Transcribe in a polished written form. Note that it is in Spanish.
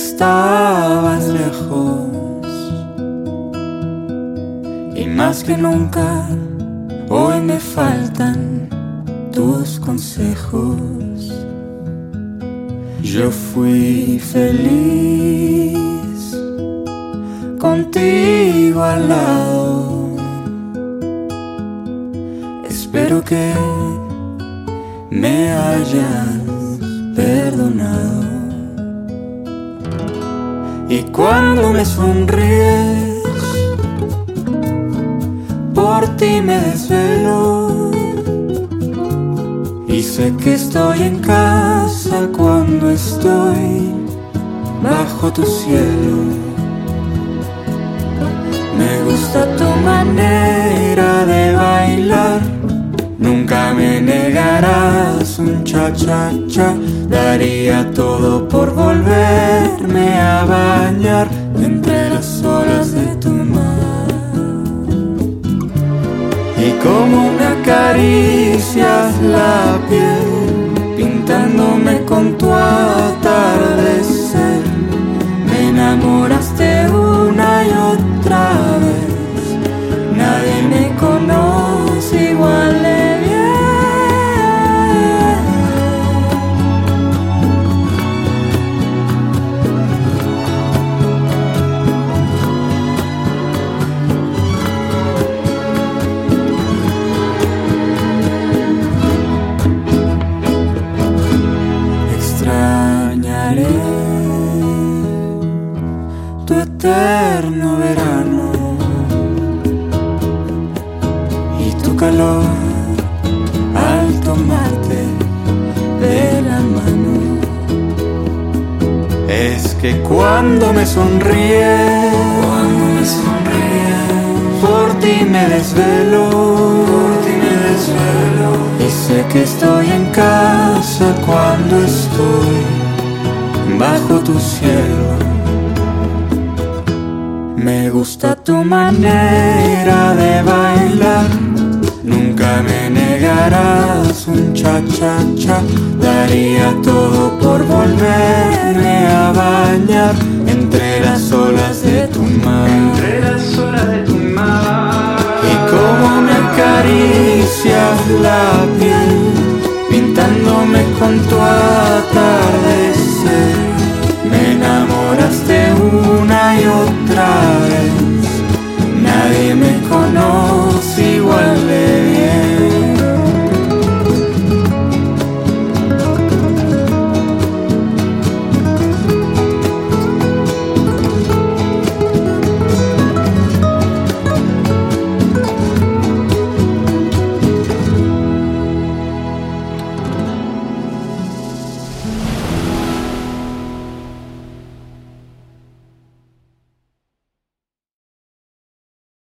estabas lejos y más que nunca hoy me faltan tus consejos. Yo fui feliz contigo al lado. Espero que me hayas perdonado. Y cuando me sonríes, por ti me desvelo. Y sé que estoy en casa cuando estoy bajo tu cielo. Me gusta tu manera de bailar. Nunca me negarás un cha-cha-cha. Daría todo por volverme a bañar entre las olas de tu mar. Y como me acaricias la piel, pintándome con tu atardecer. Me enamoraste una y otra vez. Nadie me conoce igual de bien. Extrañaré tu eterno verano y tu calor al tomarte de la mano. Es que cuando me sonríes, por ti me desvelo, y sé que estoy en casa cuando estoy bajo tu cielo. Me gusta tu manera de bailar. Nunca me negarás un cha-cha-cha. Daría todo por volverme a bañar entre las olas de tu mar. Y como me acaricias la